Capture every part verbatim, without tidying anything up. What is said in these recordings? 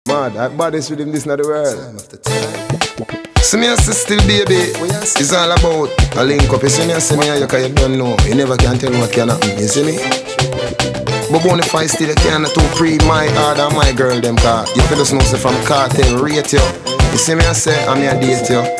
Mad, I baddest with him, this not the world. Time after time. See me and still baby, it's all about a link up. You see me and see me and you can you don't know. You never can tell what can happen, you see me? But when if I still you can't to pre my hard and my girl them car. You feel us know say from cartel rate you. You see me and say I'm here date you.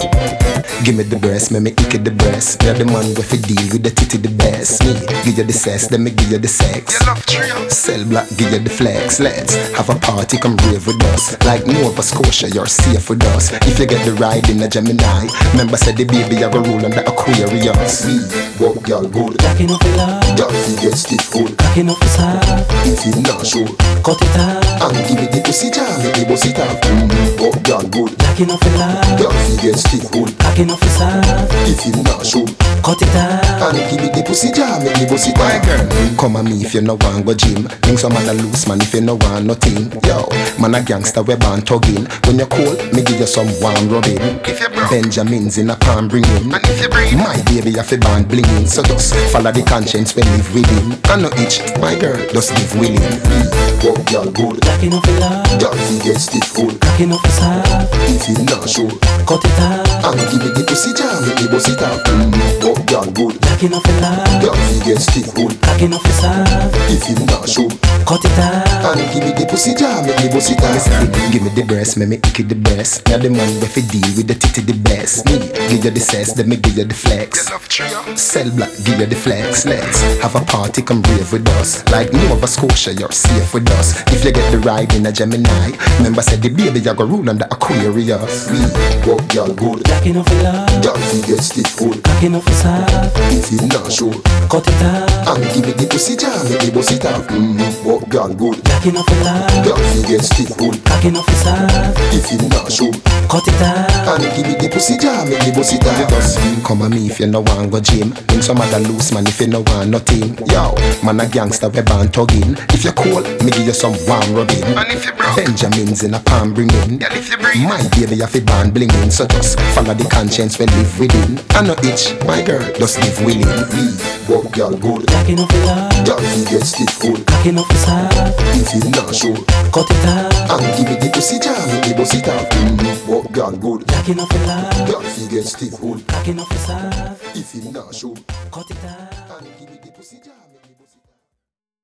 Give me the breast, me me ick it the breast. You're the man with a deal with the titty the best. Me give you the sex, then me give you the sex. You love trio. Sell black, give you the flex. Let's have a party, come rave with us. Like Nova Scotia, you're safe with us. If you get the ride in a Gemini, remember said the baby I go roll on the Aquarius. Me, walk y'all good. Jacking off the love. Y'all get stiff good. Jacking off the side. If you not sure, cut it out. and give me the pussy jam, make me bust it off. Mm, walk y'all good. Jacking off the love. Y'all get stiff good. Jacking off the side. If you not sure, cut it out. and give me the pussy jam, make me bust it off. Girl, come at me if you no want go gym. Think some man a loose man if you no want nothing. Yo, man a gangster we born tugging. When you cold, me give you some warm rubbing. If you broke, Benjamins in a palm bring in. And if you bring my baby you fi born blinging. So just follow the conscience when live within. And no itch, my girl, just live willing. Walk y'all good. Jacking off the love. Y'all fi get stiff good. Jacking off the side. If you not sure, Cut it out. and give me the pussy jam, make me bust it off. Mm, walk y'all good. Jacking off the love. Y'all fi get stiff good. Jacking off the side. If you not sure, Cut it out. and give me the pussy jam, make me bust it off. Give me the breast, make me ick it the breast. You're the man with a deal with the titty the best. Me give you the sex, then me give you the flex. Sell black, give you the flex. Let's have a party, come rave with us. Like Nova Scotia, you're safe with us. If you get the ride in a Gemini, remember said the baby you go rule on the Aquarius. Me walk y'all good. Jacking off the love. Y'all fi get stiff good. Jacking off the side. If you not sure, Cut it out. and give me the pussy jam, make me bust it off. Mm, walk y'all good. Jacking off the love. Y'all fi get stiff good. Jacking off the side. If you not sure, Cut it out. and give me the pussy jam, make me bust it off. Come at me if you no want go gym. Think some other loose man if you no want nothing. Yo, man a gangster we born tugging. If you cold, me give you some warm rubbing. And if you broke, Benjamins in a palm bring in. Yeah, if you bring my baby you fi born blinging. So just follow the conscience we live within. And no itch, my girl, just live willing. We walk y'all good. Jacking off the love. Y'all fi get stiff good. Jacking off the side. If you not sure, Cut it out. and give me the pussy jam, make me bust it off. Mm, walk y'all good. Jacking off the love. Y'all fi get stiff good. Jacking off the side. If you not sure, Cut it out. and give me the pussy jam.